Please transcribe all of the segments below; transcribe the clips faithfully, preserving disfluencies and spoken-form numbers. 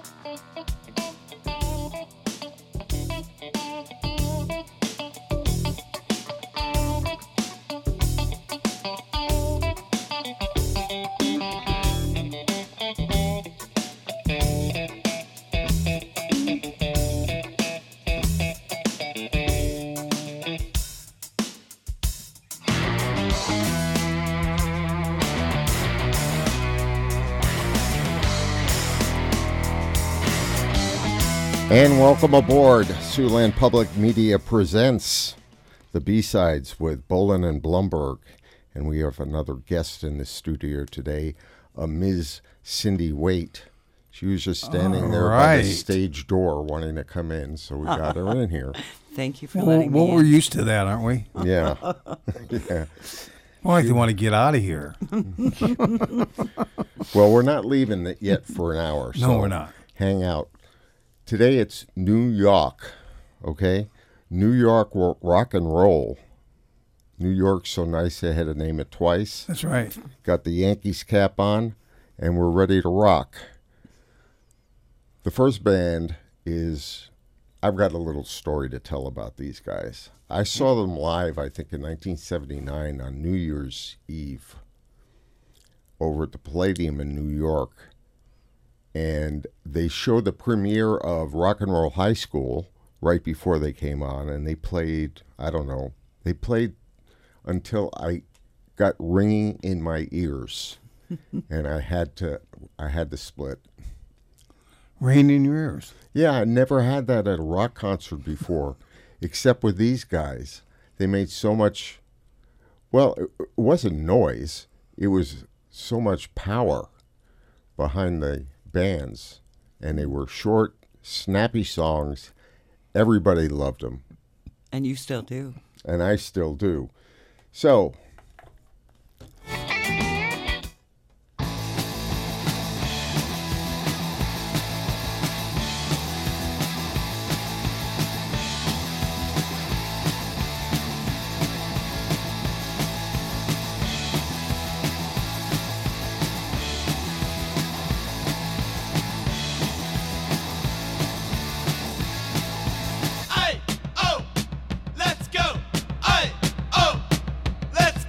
And welcome aboard. Siouxland Public Media presents the B-Sides with Bolin and Blumberg. And we have another guest in the studio today, a Miz Cindy Waite. She was just standing All there right. by the stage door wanting to come in, so we got her in here. Thank you for well, letting well, me we're in. used to that, aren't we? Yeah. yeah. Well, like they want to get out of here. Well, we're not leaving it yet for an hour. So no, we're not. Hang out. Today it's New York, okay? New York rock and roll. New York's so nice they had to name it twice. That's right. Got the Yankees cap on, and we're ready to rock. The first band is, I've got a little story to tell about these guys. I saw them live, I think, in nineteen seventy-nine on New Year's Eve over at the Palladium in New York. And they showed the premiere of Rock and Roll High School right before they came on, and they played, I don't know, they played until I got ringing in my ears, and I had to, I had to split. Ringing in your ears? Yeah, I never had that at a rock concert before, except with these guys. They made so much, well, it wasn't noise, it was so much power behind the bands, and they were short, snappy songs. Everybody loved them. And you still do. And I still do. So, Let's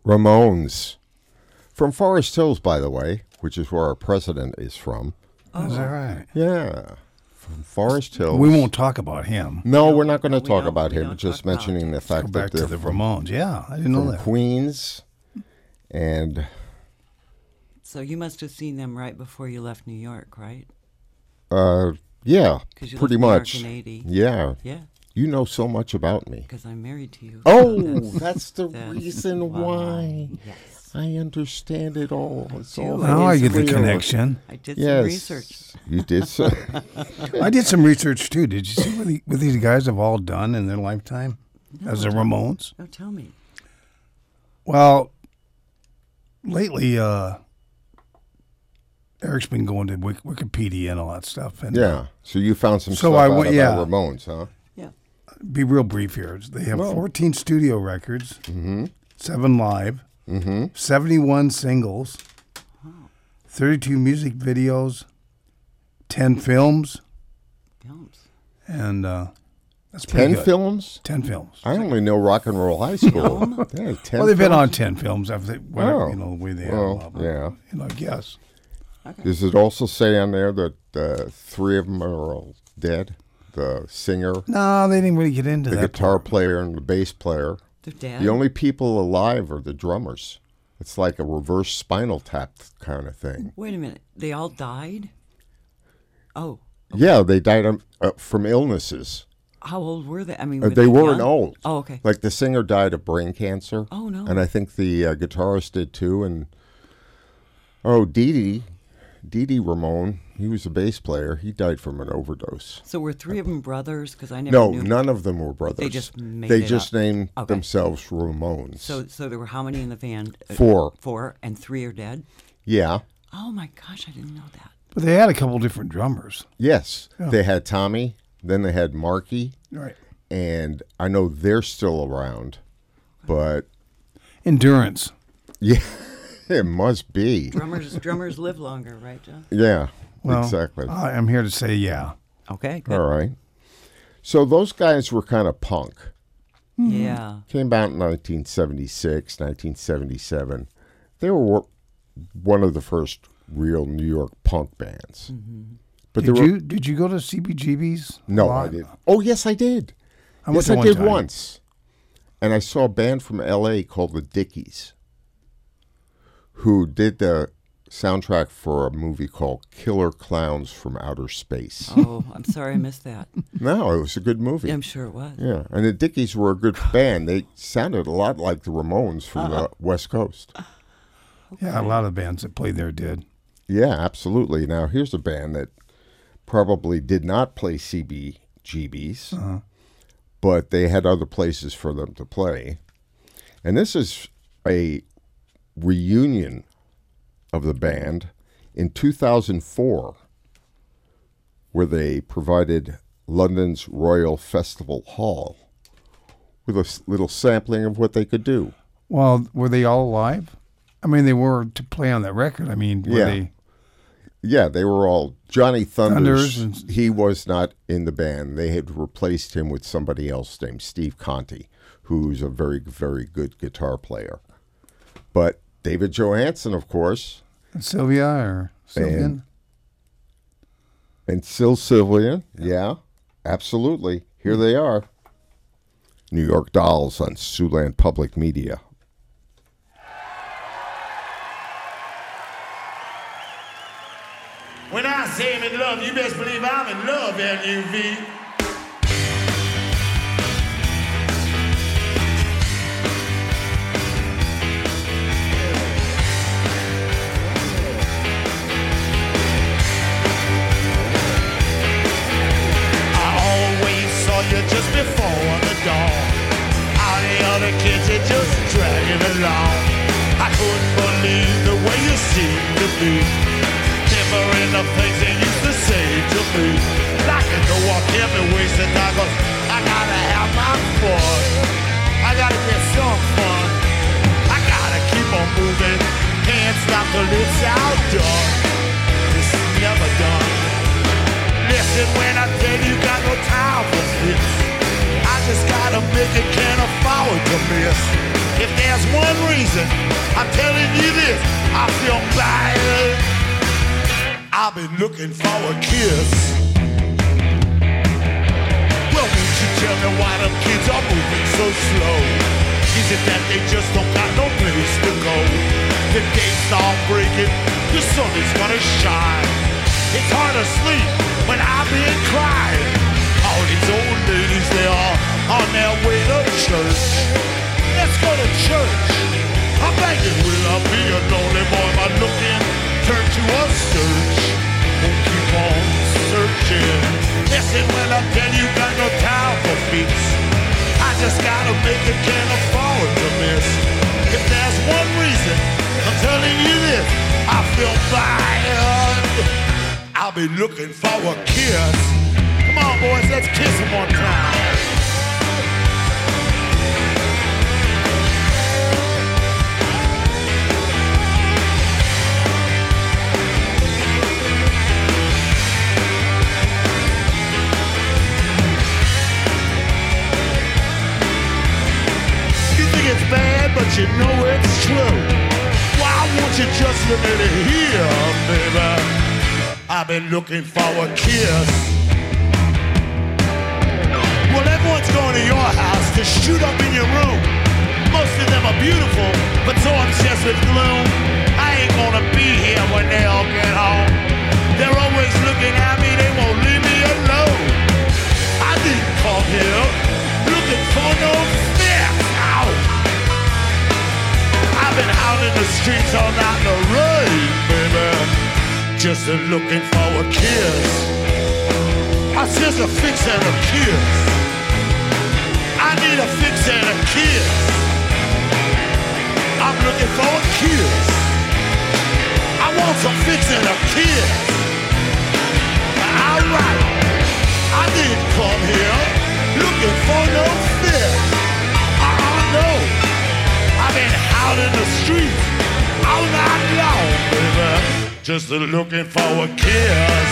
Ramones. From Forest Hills, by the way, which is where our president is from. Oh. Is that right? Yeah. From Forest Hills. We won't talk about him. No, we're not going to we talk don't- about we him. don't Just talk about- mentioning the Go fact back that to they're the from, Ramones. Yeah, I didn't know from that. Queens. And So you must have seen them right before you left New York, right? uh, yeah, 'Cause you pretty left New York much. in eighty. Yeah. Yeah, You know so much about me. because I'm married to you. Oh, That's- that's the that's reason why. Yes. I understand it all. It's all do. Now I get the clear. connection. I did Yes. some research. You did so. I did some research too. Did you see what, the, what these guys have all done in their lifetime as the Ramones? No, tell me. Well, lately, uh, Eric's been going to Wik- Wikipedia and all that stuff. And Yeah. So you found some So stuff I out went- about yeah. Ramones, huh? Yeah. be real brief here. They have No. fourteen studio records, Mm-hmm. seven live, Mm-hmm. seventy-one singles, thirty-two music videos, ten films, Films. and uh, that's pretty Ten good. films? Ten films. I only know Rock and Roll High School. Film? Yeah, ten Well, they've been on films? ten films. After they, whatever, Oh. you know, the way they Well, have. uh, yeah. You know, I guess. Does it also say on there that uh, three of them are all dead? The singer, No, they didn't really get into the that. guitar part. player, and the bass player. They're dead. The only people alive are the drummers. It's like a reverse Spinal Tap kind of thing. Wait a minute. They all died? Oh, Yeah, they died um, uh, from illnesses. how old were they? I mean, Uh, were they weren't young? old. Oh, okay. Like the singer died of brain cancer. Oh, no. And I think the uh, guitarist did too. And oh, Dee Dee, Dee Dee Ramone, he was a bass player. He died from an overdose. So were three of them brothers? Because I never No, knew. none of them were brothers. They just made They it just up. named Okay. themselves Ramones. So, so there were how many in the band? Uh, Four. Four, and three are dead. Yeah. Oh my gosh, I didn't know that. But they had a couple different drummers. Yes. Yeah. They had Tommy. Then they had Marky. Right. And I know they're still around. But Endurance. yeah, it must be. Drummers, drummers live longer, right, John? Yeah, Well, exactly. I, I'm here to say yeah. Okay, good. All right. So those guys were kind of punk. Yeah. Came out in nineteen seventy-six, nineteen seventy-seven. They were one of the first real New York punk bands. But Did there were, you did you go to C B G B's? No, I didn't. Oh, yes, I did. I went yes, to I one did time. once. And I saw a band from L A called the Dickies, who did the soundtrack for a movie called Killer Clowns from Outer Space. Oh, I'm sorry I missed that. No, it was a good movie. I'm sure it was. Yeah, and the Dickies were a good band. They sounded a lot like the Ramones from the West Coast. Yeah, a lot of bands that played there did. Yeah, absolutely. Now, here's a band that probably did not play C B G B's, Uh-huh. but they had other places for them to play. And this is a reunion of the band in two thousand four, where they provided London's Royal Festival Hall with a s- little sampling of what they could do. Well, were they all alive? I mean, they were to play on that record. I mean, were Yeah. they? Yeah, they were all Johnny Thunders. Thunders and- He was not in the band. They had replaced him with somebody else named Steve Conti, who's a very, very good guitar player. But David Johansen, of course, Sylvia or Sylvian? And- and Sil Sylvian. Yeah, absolutely. Here they are. New York Dolls on Siouxland Public Media. When I say I'm in love, you best believe I'm in love, L U V. I always saw you just before the dawn. All the other kids are just dragging along. I couldn't believe the way you seemed to be. Remembering the things they used to say to me. Like to go walk every wasted time, 'cause I gotta have my fun. I gotta get some fun. I gotta keep on moving. Can't stop till it's outdone. This is never done. Listen when I tell you got no time for this. I just gotta make it, can't afford to miss. If there's one reason, I'm telling you this, I feel bad. I've been looking for a kiss. Well, won't you tell me why them kids are moving so slow? Is it that they just don't got no place to go? The days start breaking, the sun is gonna shine. It's hard to sleep when I've been crying. All these old ladies, they are on their way to church. Let's go to church. I'm begging, will I be a lonely boy by looking? Turn to a search. Won't keep on searching. Listen, when I tell you got no time for feats, I just gotta make it, can't afford to miss. If there's one reason, I'm telling you this, I feel bad. I'll be looking for a kiss. Come on, boys, let's kiss him one time. You think it's bad, but you know it's true. Why won't you just let me hear, baby? I've been looking for a kiss. Well, everyone's going to your house to shoot up in your room. Most of them are beautiful, but so obsessed with gloom. I ain't gonna be here when they all get home. They're always looking at me, they won't leave me alone. I didn't come here looking for no fix. Ow! I've been out in the streets all night in the rain, baby. Just a looking for a kiss. I just a fix and a kiss. I need a fix and a kiss. I'm looking for a kiss. I want some fix and a kiss. Alright, I didn't come here looking for no fix. Uh-uh, no. I've been out in the streets all night long, baby. Just a looking for a kiss.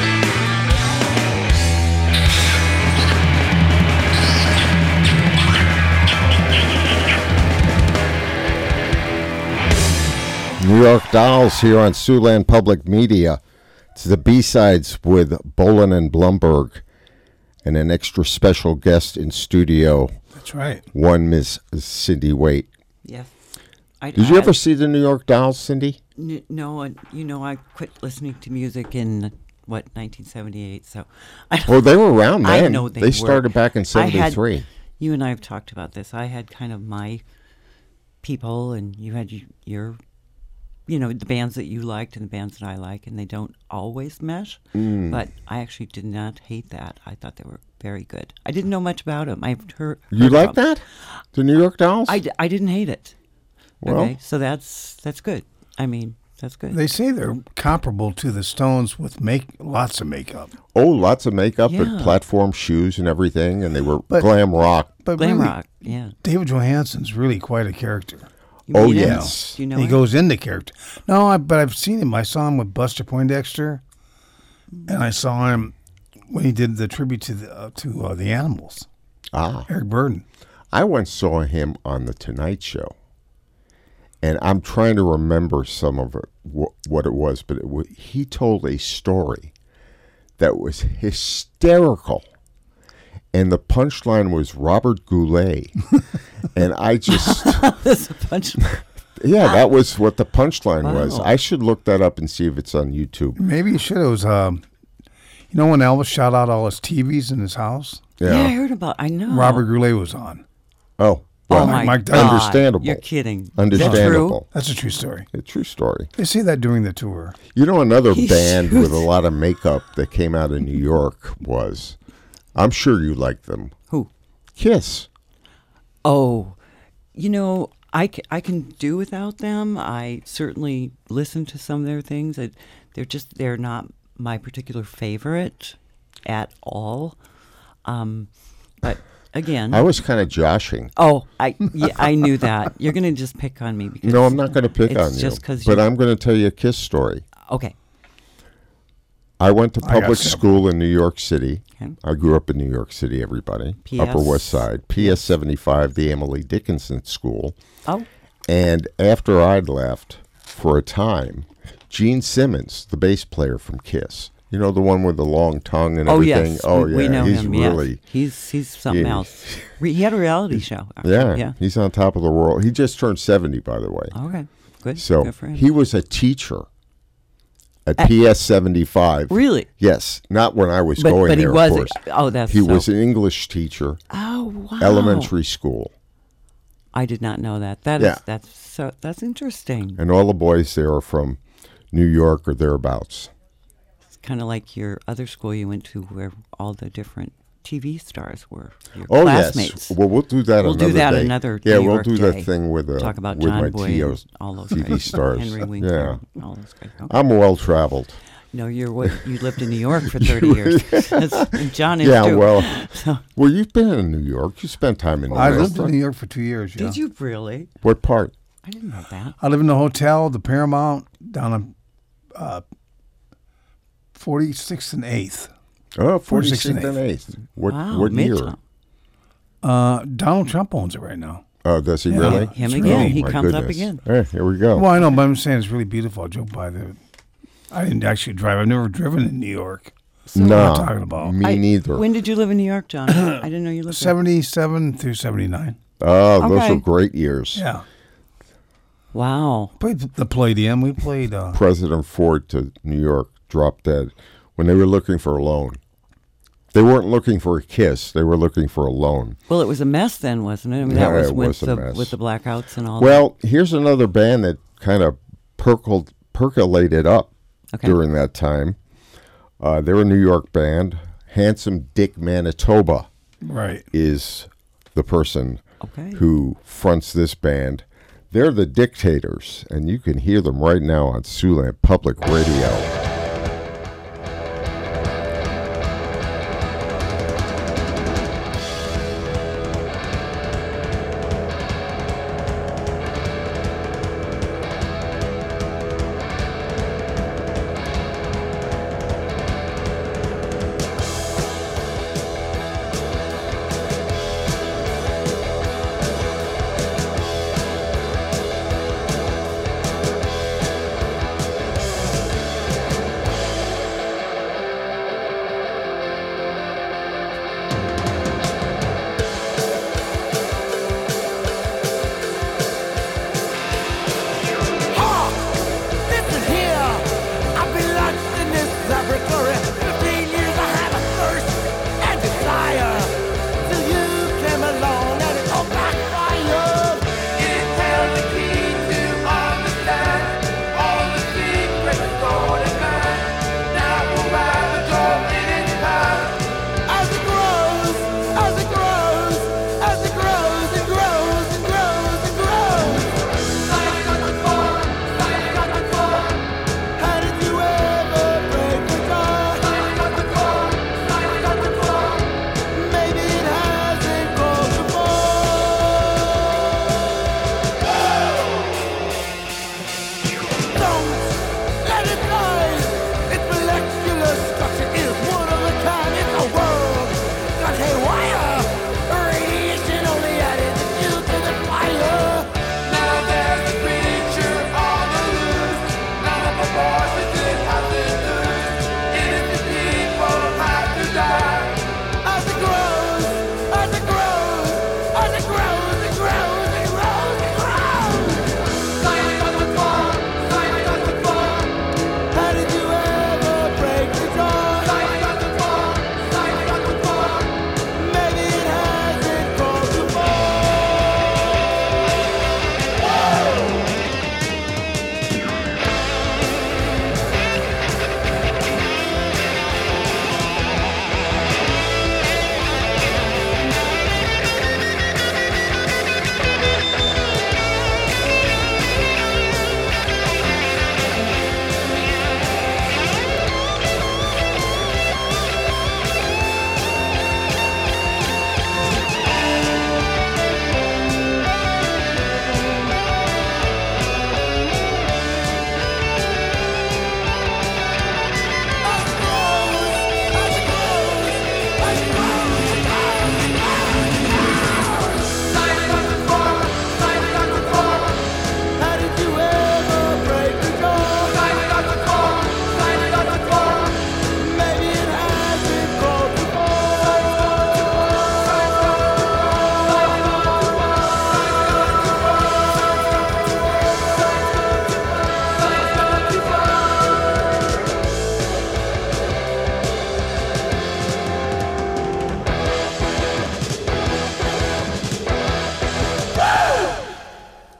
New York Dolls here on Siouxland Public Media. It's the B-Sides with Bolin and Blumberg and an extra special guest in studio. That's right. One Miss Cindy Waite. Yes. I, Did you I, ever see the New York Dolls, Cindy? N- no, uh, you know, I quit listening to music in, what, nineteen seventy-eight, so... I Well, they were around then. I know they, They were. started back in I had- seventy-three. You and I have talked about this. I had kind of my people, and you had y- your, you know, the bands that you liked and the bands that I like, and they don't always mesh. Mm. But I actually did not hate that. I thought they were very good. I didn't know much about them. I've heard. You heard like about 'em. that? The New York Dolls? I, d- I didn't hate it. Well- okay, so that's that's good. I mean, that's good. They say they're comparable to the Stones with make lots of makeup. Oh, lots of makeup Yeah. and platform shoes and everything, and they were But- glam rock. But Glam really, rock, yeah. David Johansen's really quite a character. You Oh, meet him? yes. Do you know he him? goes into character. No, I, but I've seen him. I saw him with Buster Poindexter, and I saw him when he did the tribute to the uh, to uh, the Animals. Ah. Eric Burden. I once saw him on The Tonight Show, and I'm trying to remember some of it, wh- what it was, but it wa he told a story that was hysterical. And the punchline was Robert Goulet. And I just, That's a bunch. yeah, that was what the punchline was. Wow. I should look that up and see if it's on YouTube. Maybe you should. It was, um, you know, when Elvis shot out all his T Vs in his house. Yeah. Yeah. I heard about. I know. Robert Goulet was on. Oh, Oh well, my Mike God! Dyson. Understandable. You're kidding. Is that understandable. That's a true story. A true story. They say that during the tour. You know, another He band shoots. with a lot of makeup that came out of New York was, I'm sure you like them, Who? Kiss. Oh, you know, I, c- I can do without them. I certainly listen to some of their things. I, they're just, they're not my particular favorite at all. Um, but again, I was kind of joshing. oh, I yeah, I knew that. You're going to just pick on me because No, I'm not going to pick it's on you. just 'cause But you- I'm going to tell you a Kiss story. okay. I went to I got public several. school in New York City. Okay. I grew up in New York City, everybody. P S Upper West Side. P S seventy-five, the Emily Dickinson School. Oh, And after I'd left, for a time, Gene Simmons, the bass player from Kiss, you know, the one with the long tongue and Oh everything. yes, Oh we, yeah, we know he's him. really yes. he's he's something yeah. else. Re- he had a reality show. yeah, yeah. he's on top of the world. He just turned seventy, by the way. Okay, good. So good for him. he was a teacher at P S seventy-five. Really? Yes, not when I was But, going but he there, was. of course. Oh, that's He so, was an English teacher, Oh wow. elementary school, I did not know that. That is Yeah. that's so that's interesting. and all the boys there are from New York or thereabouts. It's kind of like your other school you went to, where all the different T V stars were your Oh classmates. yes, well we'll do that We'll another do that day. another yeah, New we'll York do day. that thing with uh, Talk about with John my Boy T O and all those T V guys. stars. Henry Winkler, Yeah, and all those guys. Okay. I'm well traveled. No, you're what you lived in New York for thirty years. That's- and John is Yeah, too. well, So- well, you've been in New York. You spent time in New I York. lived in New York for two years. Yeah. Did you really? What part? I didn't know that. I live in the hotel, the Paramount, down on uh, forty-sixth and eighth. Oh, forty-sixth forty-sixth and eighth. What Wow, what year? Midtown. Uh, Donald Trump owns it right now. Oh, does he Yeah, really? him it's again. really- He my comes up goodness. again. Hey, here we go. Well, I know, but I'm saying it's really beautiful. I drove by there. I didn't actually drive. I've never driven in New York. no, what I'm talking about. me I- neither. When did you live in New York, John? I didn't know you lived there. seventy-seven through seventy-nine. oh, those Okay. were great years. Yeah. Wow. Played the Palladium. We played. Uh, President Ford to New York dropped dead when they were looking for a loan. They weren't looking for a kiss. They were looking for a loan. Well, it was a mess then, wasn't it? I mean, Yeah, that was it with was a the mess. with the blackouts and all. Well, here's another band that kind of percoled, percolated up Okay. during that time. Uh, they're a New York band. Handsome Dick Manitoba right. is the person Okay. who fronts this band. They're the Dictators, and you can hear them right now on Siouxland Public Radio.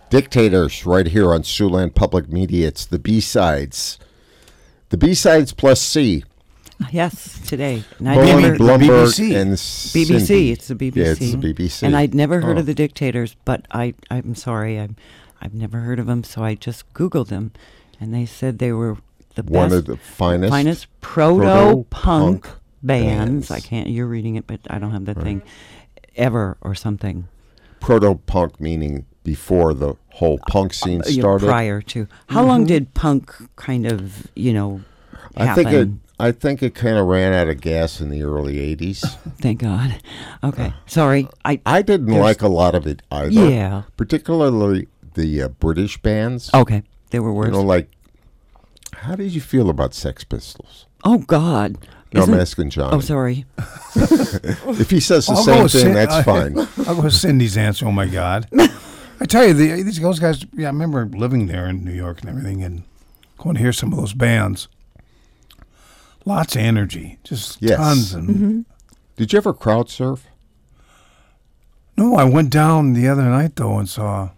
Dictators, right here on Siouxland Public Media. It's the B-Sides. The B-Sides plus C. Yes, today. And I'd Bowen, never, Blum- Blumberg, B B C. and B B Cindy. C. It's the B B C. Yeah, it's the B B C. And I'd never heard Oh. of the Dictators, but I, I'm sorry, I'm, I've never heard of them, so I just Googled them, and they said they were the One best, of the finest, finest proto-punk proto-punk bands. bands. I can't, you're reading it, but I don't have that thing, ever or something. proto-punk, meaning before the whole punk scene Uh, you know, started. prior to. How long did punk kind of, you know, I happen? think it. I think it kind of ran out of gas in the early eighties. Thank God. Okay, sorry. I I didn't There's- like a lot of it either. Yeah. Particularly the uh, British bands. Okay, they were worse. You know, like, how did you feel about Sex Pistols? Oh God. No, I'm Isn't- asking Johnny. Oh, sorry. If he says the I'll go same with thing, Cin- that's I- fine. I'll go with Cindy's answer. Oh my God! I tell you, the, these those guys. Yeah, I remember living there in New York and everything, and going to hear some of those bands. Lots of energy, just Yes. tons. And Mm-hmm. Did you ever crowd surf? no, I went down the other night though and saw.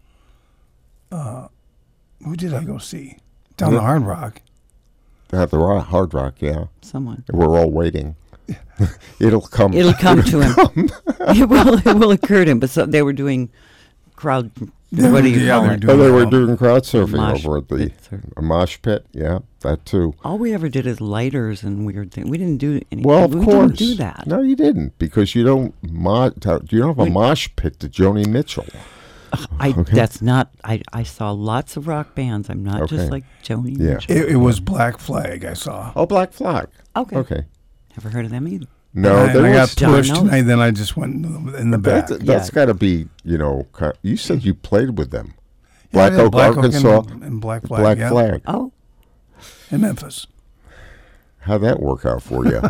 Uh, who did I go see? Down Yeah. the Hard Rock. At the Ro- Hard Rock, yeah. Someone. We're all waiting. It'll come. It'll come to him. It will. It will occur to him. But so they were doing crowd. What do you Yeah, call they're it? doing Oh, they were well. doing crowd surfing Mosh over at the pits or- a mosh pit. Yeah, that too. All we ever did is lighters and weird things. We didn't do any. Well, of we course. didn't do that. No, you didn't, because you don't. Mo- you don't have a We- mosh pit to Joni Mitchell. I. Okay. That's not. I. I saw lots of rock bands. I'm not Okay. just like Joni. Yeah. Mitchell. It, it was Black Flag. I saw. Oh, Black Flag. Okay. Okay. Never heard of them either. No, and I, there and I was. got pushed, John knows. and then I just went in the, in the back. That's, that's Yeah. got to be, you know. ki- You said you played with them. Yeah, I Black did Oak, Black Oak Arkansas. and, and Black Flag. Black yeah. Flag. Oh. In Memphis. How'd that work out for you?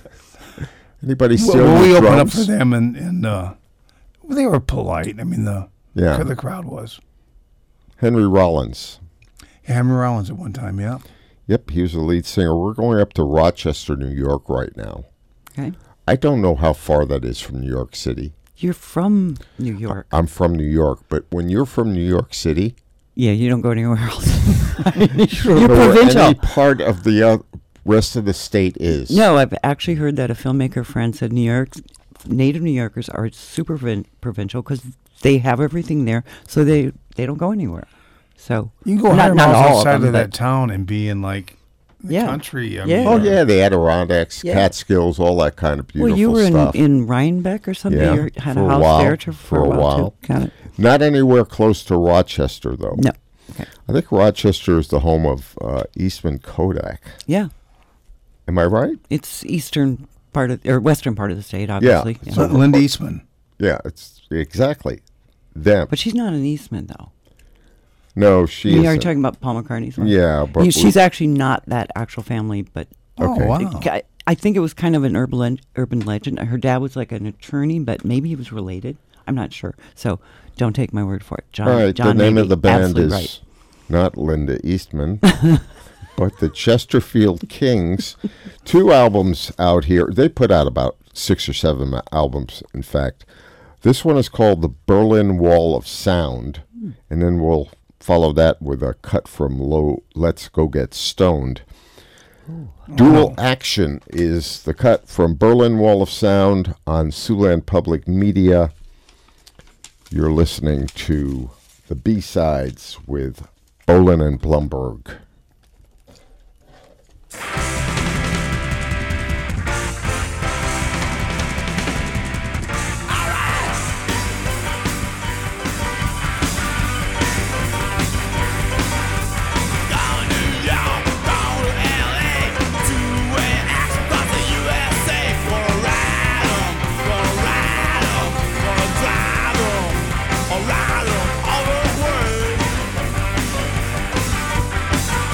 Anybody Well, steal well, we your opened up drums? for them, and and uh, well, they were polite. I mean, the Yeah. the crowd was. Henry Rollins. Hammer Rollins at one time, yeah. Yep, he was the lead singer. We're going up to Rochester, New York right now. Okay. I don't know how far that is from New York City. You're from New York. I'm from New York, but when you're from New York City, Yeah. You don't go anywhere else. you don't You're know where provincial. any part of the uh, rest of the state is. No, I've actually heard that a filmmaker friend said New York, native New Yorkers are super vin- provincial because they have everything there, so they, they don't go anywhere. So You can go not, hundred not miles all outside of, of, them, that town and be in like the Yeah. country. I Yeah. mean, Oh uh, yeah, the Adirondacks, Yeah. Catskills, all that kind of but, beautiful well, you were in, stuff. in Rhinebeck or something. Yeah, You had for a a house while, there to, for, for a a while. while. Too. Got it. Not anywhere close to Rochester, though. No. Okay. I think Rochester is the home of uh, Eastman Kodak. Yeah, Am I right? it's eastern part of or western part of the state, obviously. Yeah. so Linda Eastman. Yeah, it's exactly them. But she's not an Eastman though. No, she You are isn't. talking about Paul McCartney's wife. Yeah, but You- she's actually not that actual family, but Okay. Oh wow. I, I think it was kind of an urban len- urban legend. Her dad was like an attorney, but maybe he was related. I'm not sure. So don't take my word for it. John, All right, John the name may of the be band absolutely is right. not Linda Eastman, but the Chesterfield Kings. Two albums out here. They put out about six or seven ma- albums, in fact. This one is called The Berlin Wall of Sound, and then we'll follow that with a cut from Low Let's Go Get Stoned. Dual Action is the cut from Berlin Wall of Sound on Siouxland Public Media. You're listening to the B-Sides with Bolin and Blumberg. Ride 'em all the way.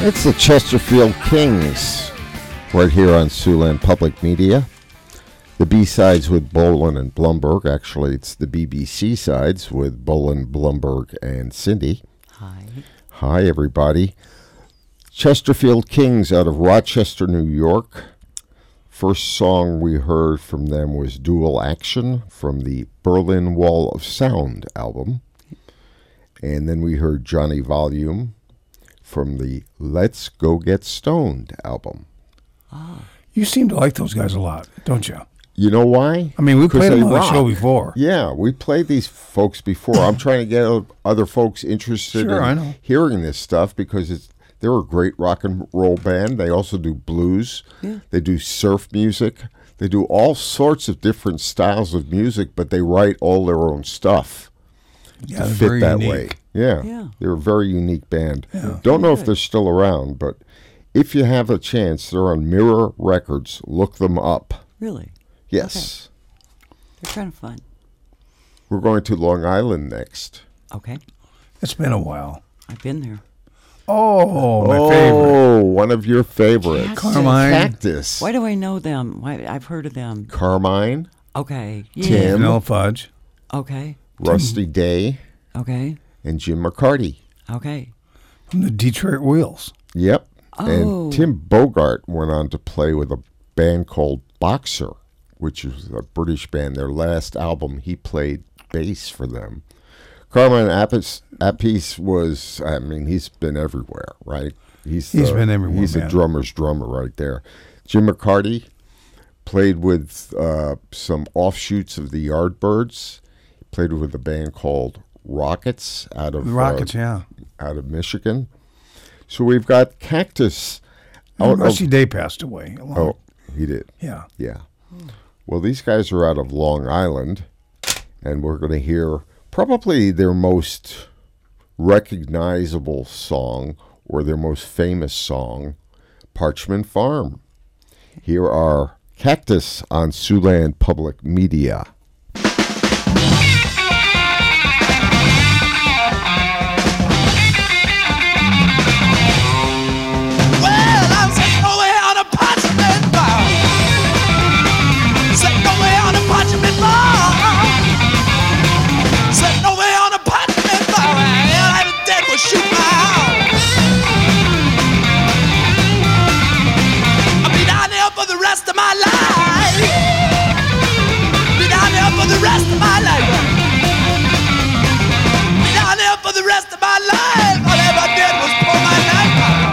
It's the Chesterfield Kings right here on Siouxland Public Media. The B-sides with Bolin and Blumberg. Actually, it's the B B C sides with Bolin, Blumberg, and Cindy. Hi. Hi, everybody. Chesterfield Kings out of Rochester, New York. First song we heard from them was Dual Action from the Berlin Wall of Sound album. And then we heard Johnny Volume from the Let's Go Get Stoned album. Ah. You seem to like those guys a lot, don't you? You know why? I mean, we 'Cause played they them on the rock. show before. Yeah, we played these folks before. I'm trying to get o- other folks interested Sure, in I know. hearing this stuff because it's they're a great rock and roll band. They also do blues. Yeah. They do surf music. They do all sorts of different styles of music, but they write all their own stuff Yeah, to they're fit very that unique. way. Yeah. Yeah. They're a very unique band. Yeah. Don't know if Good. they're still around, but if you have a chance, they're on Mirror Records. Look them up. Really? Yes. They're kind of fun. We're going to Long Island next. Okay. It's been a while. I've been there. Oh, my oh, favorite. one of your favorites. Carmine. Cactus. Why do I know them? Why I've heard of them. Carmine, Okay. Yeah. Tim. Vanilla Fudge. Okay. Rusty Day, Okay. and Jim McCarty. Okay. From the Detroit Wheels. Yep. Oh. And Tim Bogart went on to play with a band called Boxer, which is a British band. Their last album, he played bass for them. Carmine Appice, Appice was, I mean, he's been everywhere, right? He's He's the- been everywhere, He's a man. drummer's drummer right there. Jim McCarty played with uh, some offshoots of the Yardbirds. He played with a band called Rockets out of The Rockets, uh, yeah. out of Michigan. So we've got Cactus. Oh, out of- Rusty Day passed away. a long- oh, he did. Yeah. Yeah. Well, these guys are out of Long Island, and we're going to hear probably their most recognizable song or their most famous song, Parchment Farm. Here are Cactus on Siouxland Public Media. Well, I'm sitting over here on a parchment bar. Sitting over here on a parchment bar. Sitting over here on a parchment bar. And I dead will shoot my house. I'll be down there for the rest of my life. Be down there for the rest of my life. Be down there for the rest of my life. All I ever did was pull my knife out.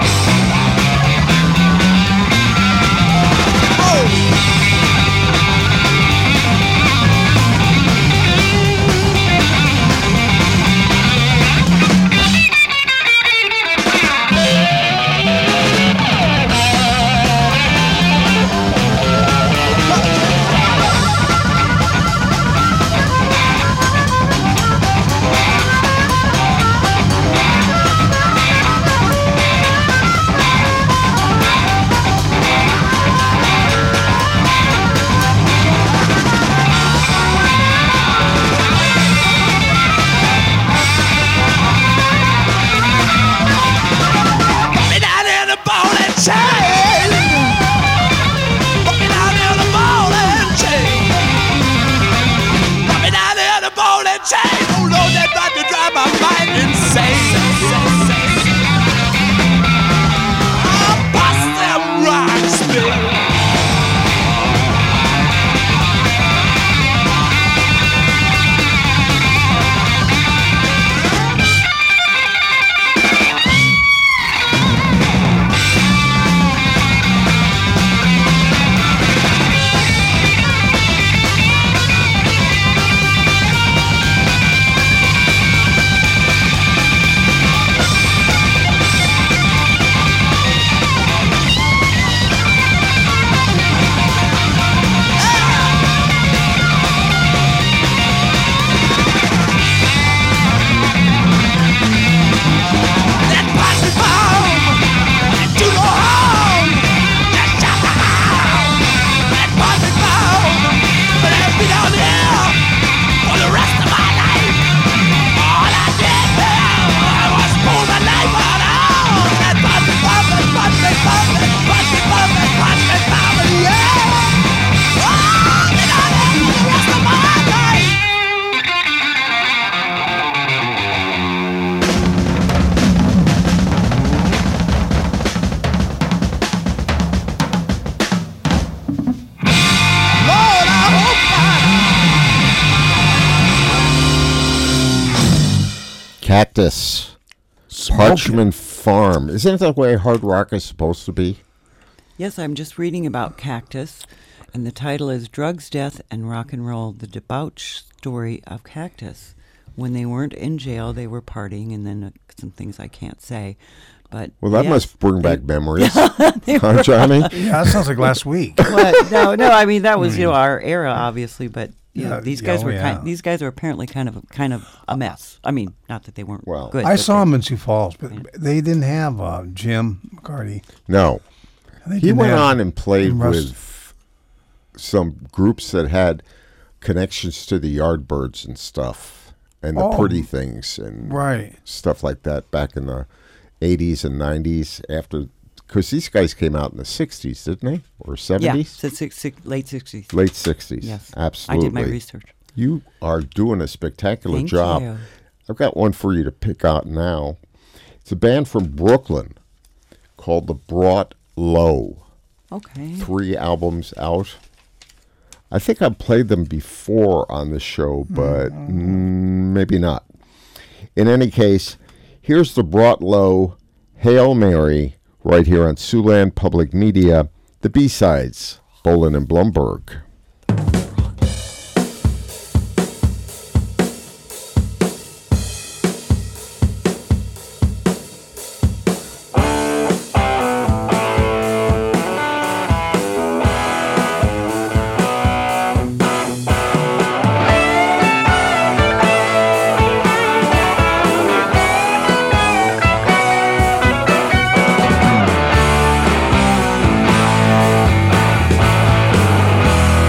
Cactus. Smoke it. Parchment Farm. Isn't that the way hard rock is supposed to be? Yes, I'm just reading about Cactus, and the title is Drugs, Death, and Rock and Roll, the debauched story of Cactus. When they weren't in jail, they were partying, and then uh, some things I can't say. But Well, that yes, must bring they- back memories. Huh, Johnny? Yeah, that sounds like last week. But no, no, I mean that was you know our era, obviously. But you know, Yeah, these guys oh, were yeah. kind, these guys are apparently kind of kind of a mess. I mean, not that they weren't Well, good. I but saw they- him in Sioux Falls, but they didn't have uh, Jim McCarty. No. They He didn't went have- on and played and Russ- with some groups that had connections to the Yardbirds and stuff, and the Oh. Pretty Things and Right. stuff like that back in the eighties and nineties. After, because these guys came out in the sixties, didn't they, or yeah, seventies? so six, six, late sixties. Late sixties. Yes, absolutely. I did my research. You are doing a spectacular Thank job. you. I've got one for you to pick out now. It's a band from Brooklyn called The Brought Low. Okay. Three albums out. I think I've played them before on the show, but mm, maybe not. In any case, here's The Brought Low, Hail Mary, right here on Siouxland Public Media. The B-sides, Bolin and Blumberg. Hail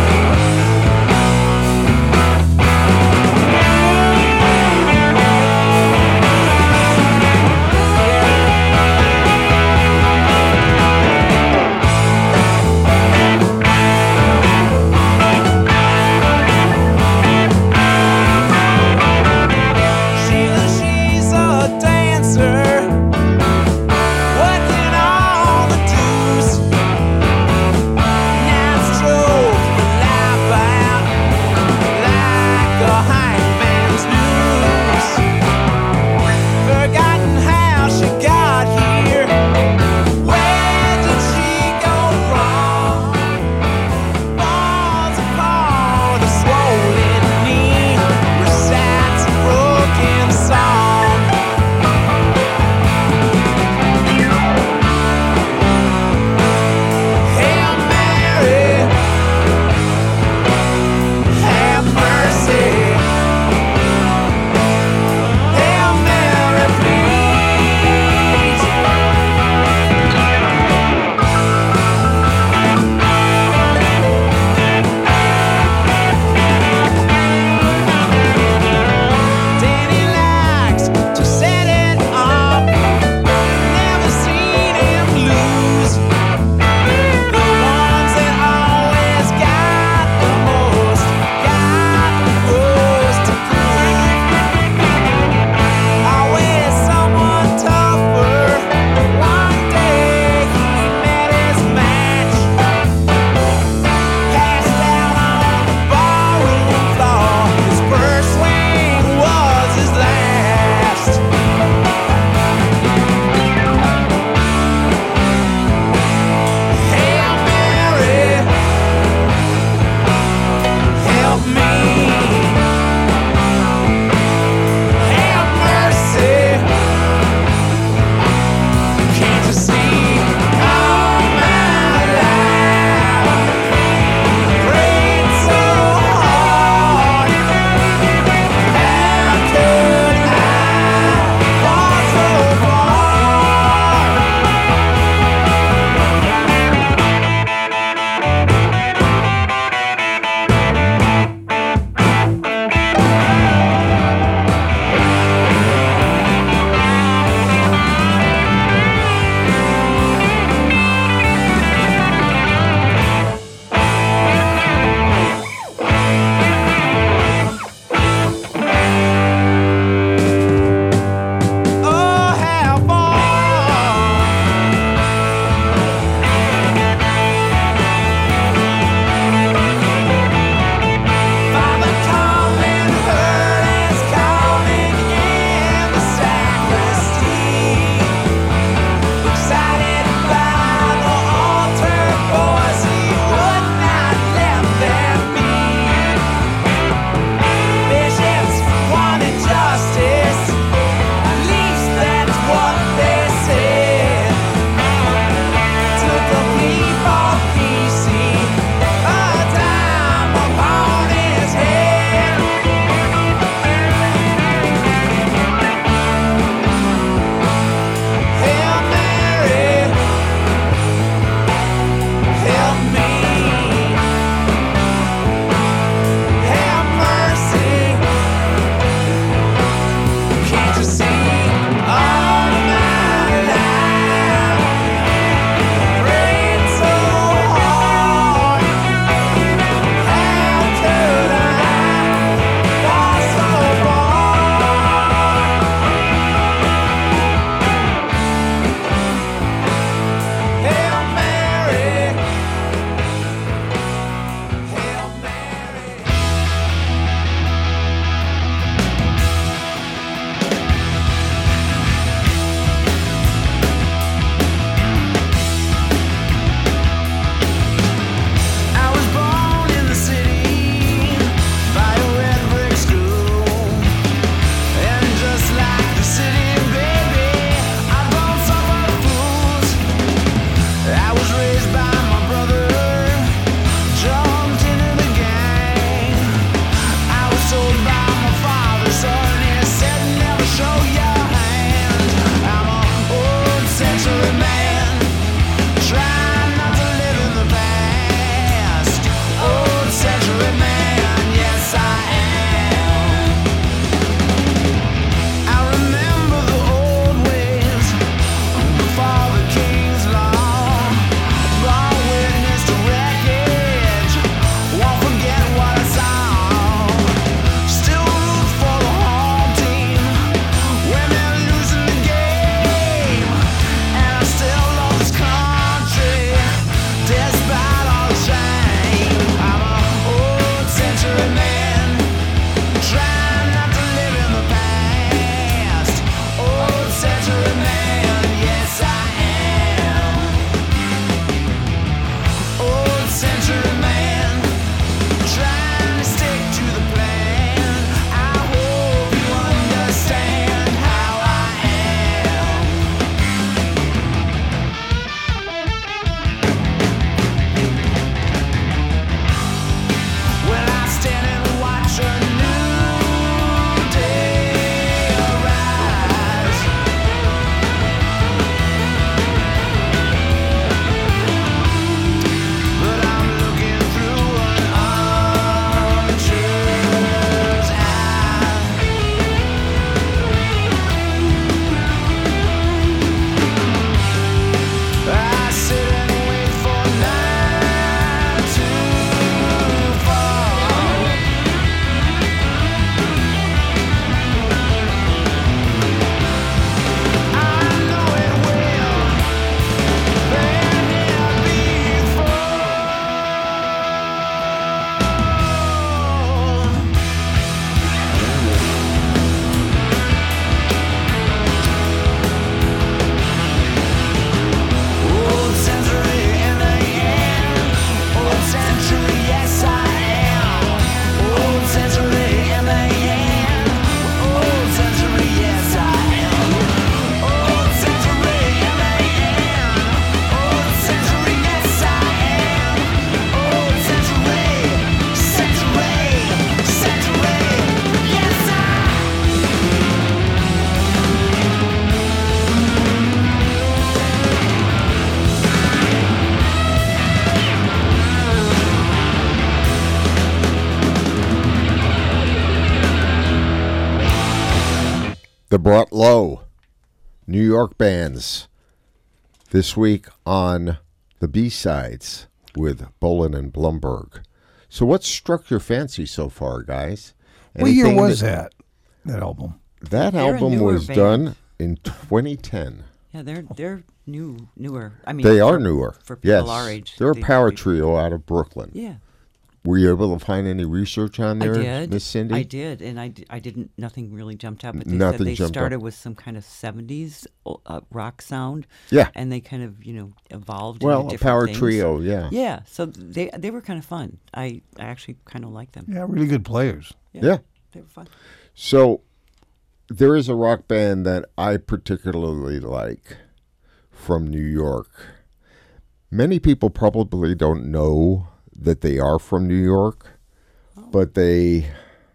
The Brought Low, New York bands, this week on the B-Sides with Bolin and Blumberg. So what struck your fancy so far, guys? What year Anything was that, that album? That They're a album newer was band. done in twenty ten. Yeah, they're they're new, newer. I mean, They are for- newer. for people yes. our age. They're a they- power they- trio out of Brooklyn. Yeah, Were you able to find any research on I there, did. Miss Cindy? I did, and I, di- I didn't. Nothing really jumped out, but they Nothing said they jumped started out. with some kind of seventies uh, rock sound. Yeah. and they kind of you know evolved. Well, into a different power things. trio, yeah. Yeah, so they they were kind of fun. I, I actually kind of liked them. Yeah, really good players. Yeah. They were fun. So there is a rock band that I particularly like from New York. Many people probably don't know that they are from New York, but they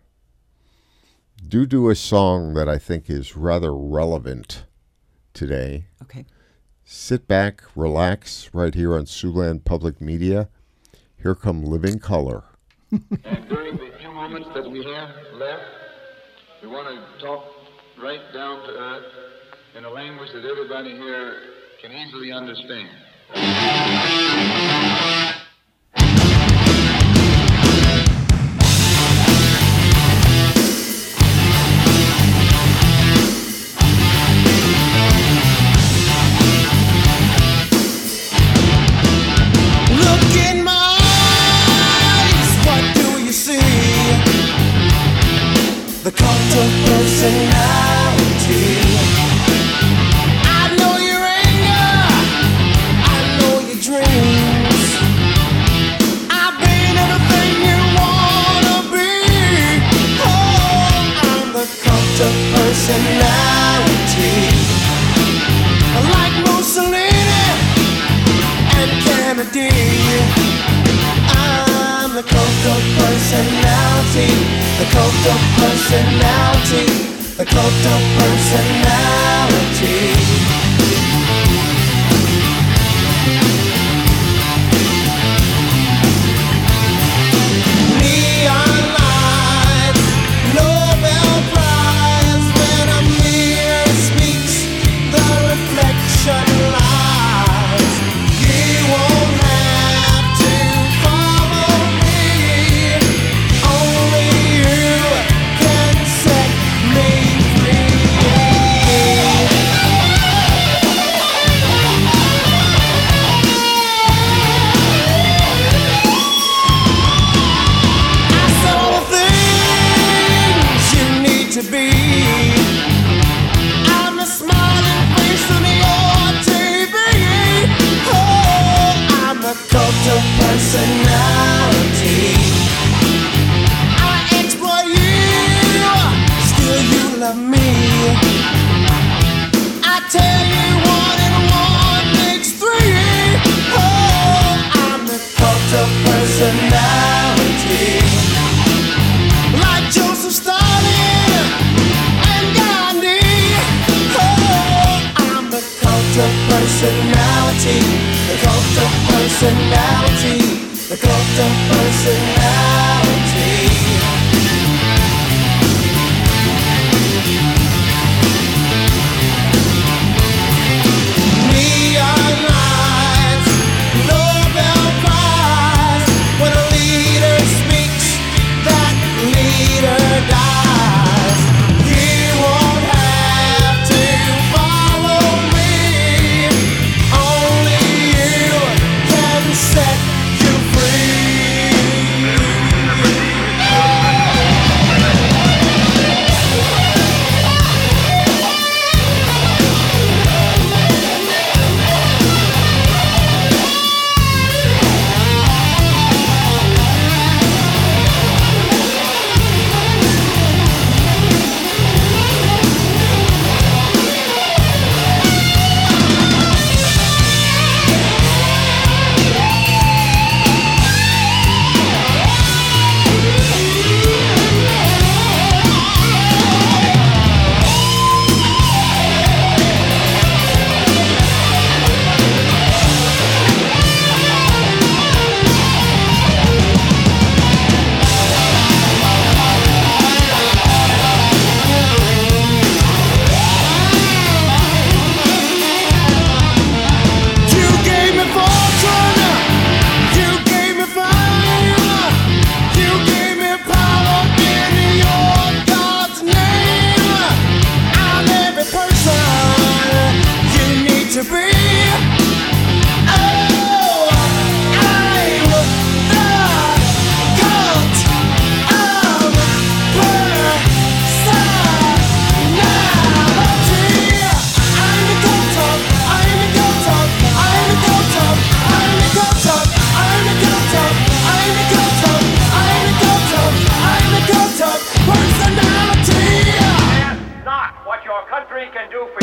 do do a song that I think is rather relevant today. Okay. Sit back, relax, right here on Siouxland Public Media. Here come Living Color. And during the few moments that we have left, we want to talk right down to earth in a language that everybody here can easily understand. Look in my eyes, what do you see? The cult of personality. I know your anger, I know your dreams. I've been everything you wanna be. Oh, I'm the cult of personality. Like Mussolini and Kennedy, I'm the cult of personality, the cult of personality, the cult of personality. Neon lights, Nobel Prize, when a mirror speaks, the reflection lies. You won't have to follow me. Only you can set me I said all the things you need to be. I'm the smiling face on your T V. Oh, I'm the cult of personality. I exploit you, still you love me. I tell you one and one makes three. Oh, I'm the cult of personality. Like Joseph Stalin and Gandhi. Oh, I'm the cult of personality. The cult of personality. The cult of personality. Neon lights, Nobel Prize. When a leader speaks, that leader dies. You won't have to follow me. Only you can set you free. can do for